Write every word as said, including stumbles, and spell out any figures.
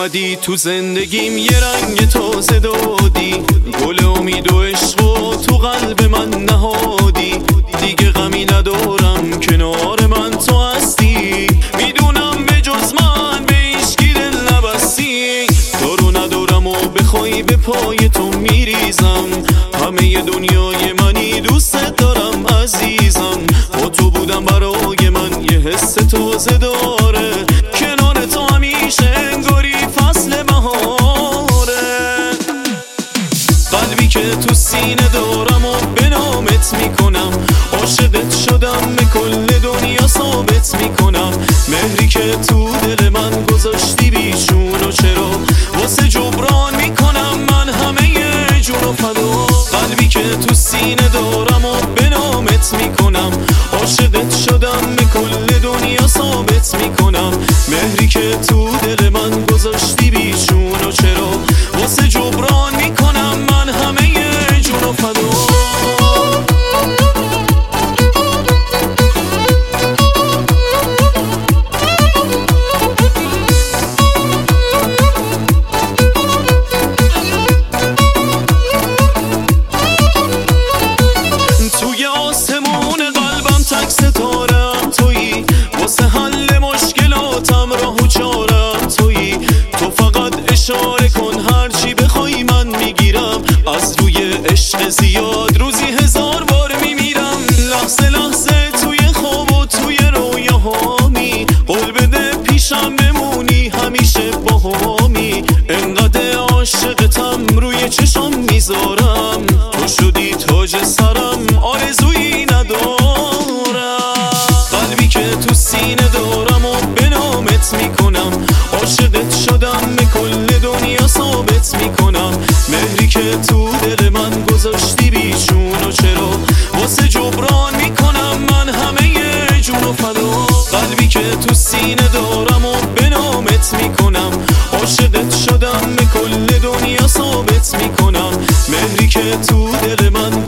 اومدی تو زندگیم یه رنگ تازه دادی، گل امید و عشق و تو قلب من نهادی. دیگه غمی ندارم کنار من تو هستی، میدونم به جز من به هیچکی دل نبستی. دارو ندارم و بخوای به پای تو میریزم، همه دنیای منی دوست دارم عزیزم. با تو بودم برای من یه حس تازه داره، کنار تو همیشه انگاری فصل بهاره. قلبی که تو سینه دارم و به نامت میکنم، عاشقت شدم به کل دنیا ثابت میکنم. مهری که تو دل من گذاشتی بیشون و چرا واسه جبران میکنم من همه جون و فدا. قلبی که تو سینه دارم و به نامت میکنم، عاشقت شدم به کل دنیا ثابت میکنم. مهری که تو دل من گذاشتی بیشون و چرا واسه جبران میکنم من همه جون و فدا. ستارم تویی، واسه حل مشکلاتم راه و چارم تویی. تو فقط اشاره کن هرچی بخوای من میگیرم، از روی عشق زیاد روزی هزار بار میمیرم. لحظه لحظه توی خواب و توی رویاهامی، قول بده پیشم بمونی همیشه باهامی. انقدر عاشقتم روی چشم میذارم، تو شدی تاج سرم آرزویی ندارم. تو سینه دارم و به نامت میکنم، عاشقت شدم به کل دنیا ثابت میکنم. مهری که تو دل من گذاشتی بیشون و چرا واسه جبران میکنم من همه جون و فدا. قلبی که تو سینه دارم و به نامت میکنم، عاشقت شدم به کل دنیا ثابت میکنم. مهری که تو دل من